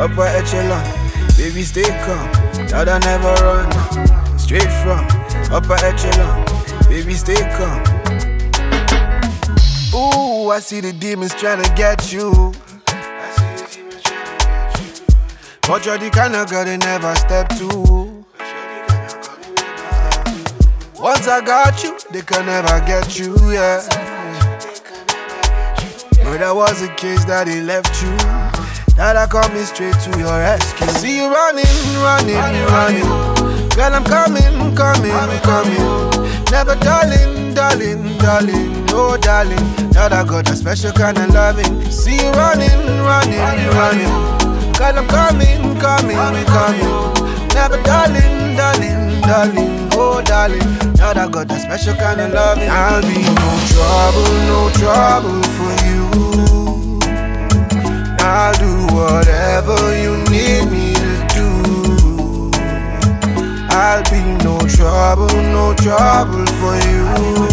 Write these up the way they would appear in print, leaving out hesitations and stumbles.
upper echelon. Baby, stay calm, that I never run. Straight from upper echelon. Baby, stay calm. Ooh, I see the demons trying to get you. But you're the kind of girl they never step to. Once I got you, they can never get you, yeah. But that was the case that they left you. That I coming straight to your rescue. See you running. Girl, I'm coming. Never darling, oh darling. That I got a special kind of loving. See you running. Girl, I'm coming. Never darling, oh darling. Now I got a special kind of loving. I'll be no trouble for you. I'll do whatever you need me to do. I'll be no trouble for you.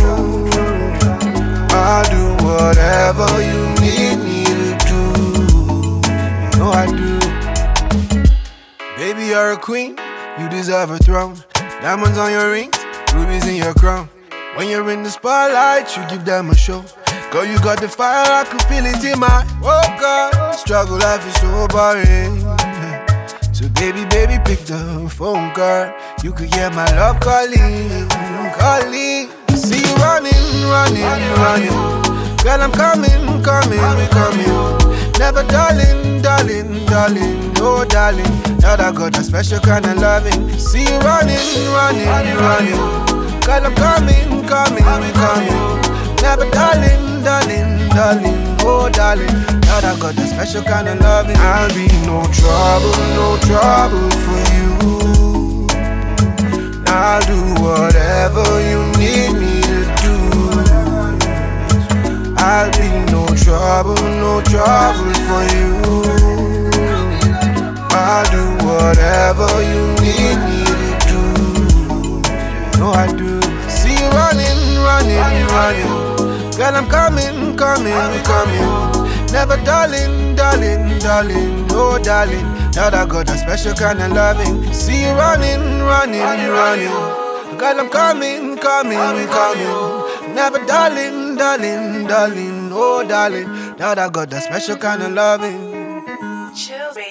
I'll do whatever you need me to do. You know I do. Baby, you're a queen, you deserve a throne. Diamonds on your rings, rubies in your crown. When you're in the spotlight, you give them a show. Girl, you got the fire, I can feel it in my God, struggle life is so boring. So baby, pick the phone call. You could hear my love calling. See you running. Girl, I'm coming. Never darling, oh darling. Now I got a special kind of loving. See you running. Girl, I'm coming. Never darling, oh darling. Now I got a special kind of loving. I'll be no trouble for you. I'll do whatever you need me to do. I'll be no trouble for you. I'll do whatever you need me to do. No, I do. See you running. Girl, I'm coming. Never darling, oh darling. Now I got a special kind of loving. See you running. Girl, I'm coming. Never darling, oh darling. Now I got a special kind of loving. Chill,